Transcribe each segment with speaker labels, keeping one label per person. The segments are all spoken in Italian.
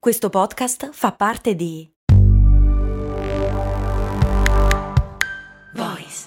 Speaker 1: Questo podcast fa parte di Voice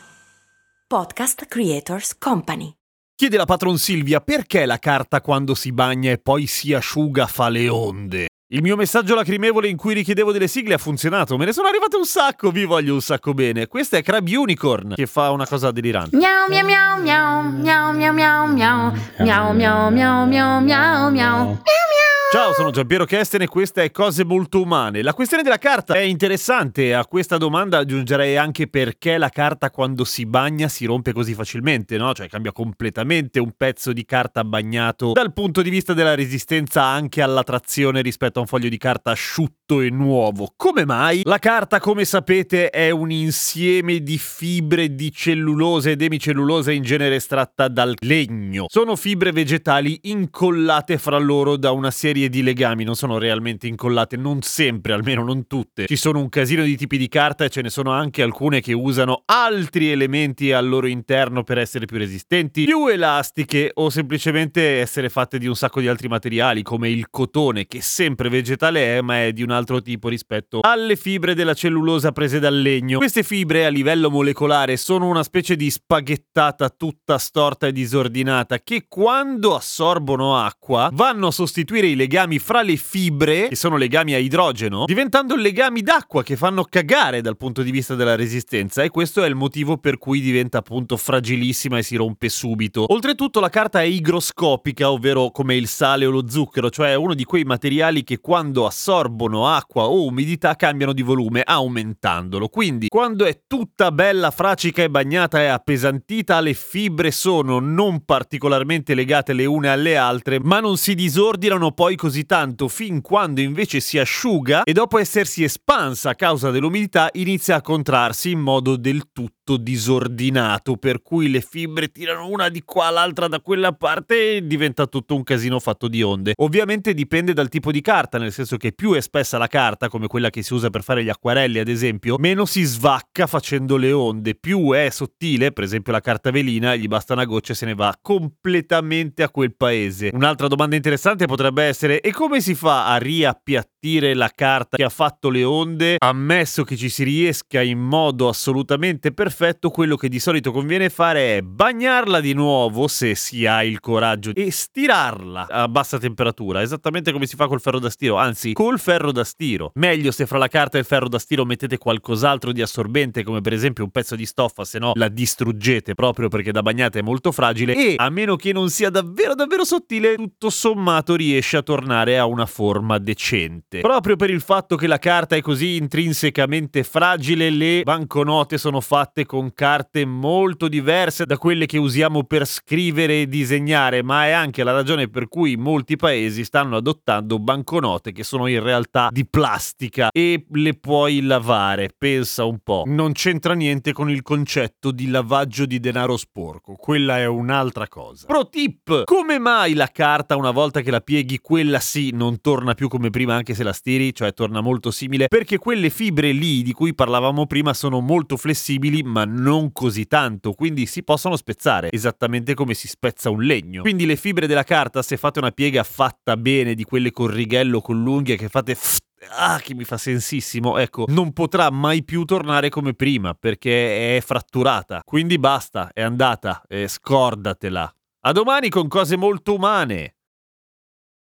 Speaker 1: Podcast Creators Company.
Speaker 2: Chiede la patron Silvia perché la carta quando si bagna e poi si asciuga fa le onde. Il mio messaggio lacrimevole in cui richiedevo delle sigle ha funzionato, me ne sono arrivate un sacco, vi voglio un sacco bene. Questa è Crab Unicorn, che fa una cosa delirante.
Speaker 3: Miau miau miau miau miau miau miau miau miau miau miau miau miau miau.
Speaker 2: Ciao, sono Giampiero Kesten e questa è Cose Molto Umane. La questione della carta è interessante, a questa domanda aggiungerei anche perché la carta quando si bagna si rompe così facilmente, no? Cioè cambia completamente un pezzo di carta bagnato dal punto di vista della resistenza anche alla trazione rispetto a un foglio di carta asciutto e nuovo. Come mai? La carta, come sapete, è un insieme di fibre di cellulosa ed emicellulose in genere estratta dal legno. Sono fibre vegetali incollate fra loro da una serie di legami, non sono realmente incollate, non sempre, almeno non tutte. Ci sono un casino di tipi di carta e ce ne sono anche alcune che usano altri elementi al loro interno per essere più resistenti, più elastiche o semplicemente essere fatte di un sacco di altri materiali come il cotone, che sempre vegetale è ma è di un altro tipo rispetto alle fibre della cellulosa prese dal legno. Queste fibre a livello molecolare sono una specie di spaghettata tutta storta e disordinata che quando assorbono acqua vanno a sostituire i legami fra le fibre, che sono legami a idrogeno, diventando legami d'acqua che fanno cagare dal punto di vista della resistenza, e questo è il motivo per cui diventa appunto fragilissima e si rompe subito. Oltretutto la carta è igroscopica, ovvero come il sale o lo zucchero, cioè uno di quei materiali che quando assorbono acqua o umidità cambiano di volume aumentandolo. Quindi quando è tutta bella fracica e bagnata e appesantita, le fibre sono non particolarmente legate le une alle altre, ma non si disordinano poi così tanto fin quando invece si asciuga e dopo essersi espansa a causa dell'umidità inizia a contrarsi in modo del tutto disordinato, per cui le fibre tirano una di qua, l'altra da quella parte e diventa tutto un casino fatto di onde. Ovviamente dipende dal tipo di carta, nel senso che più è spessa la carta, come quella che si usa per fare gli acquarelli ad esempio, meno si svacca facendo le onde. Più è sottile, per esempio la carta velina, gli basta una goccia e se ne va completamente a quel paese. Un'altra domanda interessante potrebbe essere: e come si fa a riappiattire la carta che ha fatto le onde? Ammesso che ci si riesca in modo assolutamente perfetto, quello che di solito conviene fare è bagnarla di nuovo, se si ha il coraggio, e stirarla a bassa temperatura, esattamente come si fa col ferro da stiro, anzi col ferro da stiro. Meglio se fra la carta e il ferro da stiro mettete qualcos'altro di assorbente, come per esempio un pezzo di stoffa, se no la distruggete proprio perché da bagnata è molto fragile, e a meno che non sia davvero sottile, tutto sommato riesce a tornare a una forma decente. Proprio per il fatto che la carta è così intrinsecamente fragile, le banconote sono fatte con carte molto diverse da quelle che usiamo per scrivere e disegnare, ma è anche la ragione per cui molti paesi stanno adottando banconote che sono in realtà di plastica e le puoi lavare. Pensa un po', non c'entra niente con il concetto di lavaggio di denaro sporco, quella è un'altra cosa. Pro tip: come mai la carta una volta che la pieghi, quella sì, non torna più come prima anche se la stiri, cioè torna molto simile? Perché quelle fibre lì di cui parlavamo prima sono molto flessibili ma non così tanto, quindi si possono spezzare esattamente come si spezza un legno. Quindi le fibre della carta, se fate una piega fatta bene, di quelle con righello, con l'unghia che fate che mi fa sensissimo, ecco, non potrà mai più tornare come prima perché è fratturata. Quindi basta, è andata, scordatela. A domani con Cose Molto Umane.